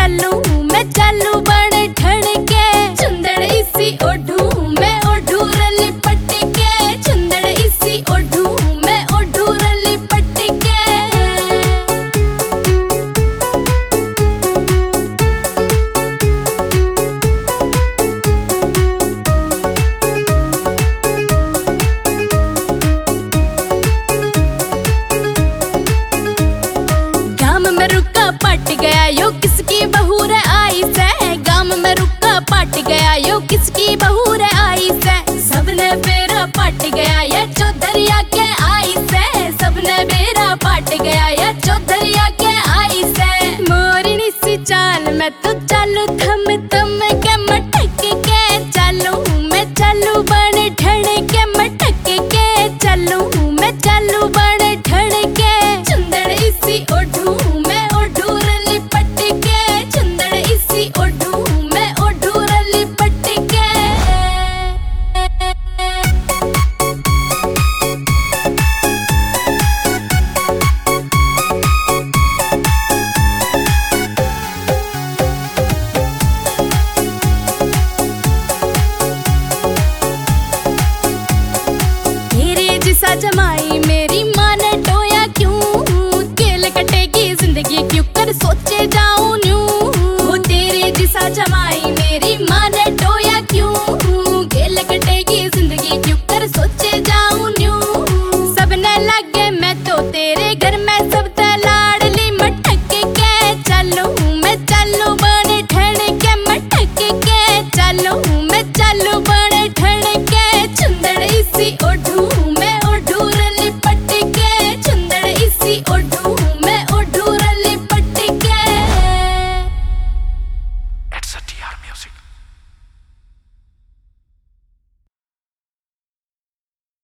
चालू बड़े ठण के चुंदड़ इसी ओढ़ू मैं ओढ़ू रली पट के चुंदड़ इसी ओढ़ू मैं ओढ़ू रली पट के। गाम में रुका पट गया यो किसकी बहू रे आई से, गाम में रुका पट गया यो किसकी बहू रे आई से। सबने बेरा पट गया ये चौधरिया के आई से, सबने बेरा पट गया ये चौधरिया के आई से। मोरनी सी चाल में तो चालू थम थम के मटक के चालू मैं चालू बड़े ठण के मटक के चालू मैं चालू बड़े ठण के चुंदड़ इसी ओढ़ू मैं ओढ़ू रली पट के चुंदड़ इसी ओढ़ू मैं ओढ़ू रली पट के। तेरे जिसा जमाई मेरी माँ ने टोया क्यों, केल कटेगी जिंदगी क्यों कर सोचे जाऊं न्यू। वो तेरे जिसा जमाई मेरी माँ ने टोया क्यों, केल कटेगी जिंदगी क्यों कर सोचे जाऊं न्यू। सबने लगे मैं तो तेरे घर में सब लाडली मटक के चालू मैं चालू बड़े ठण के मटक के चालू मैं चालू बड़े ठण के चुंदड़ इसी ओढ़ू मैं ओढ़ू रली पट के चुंदड़ इसी ओढ़ू मैं ओढ़ू रली पट के। It's a TR Music.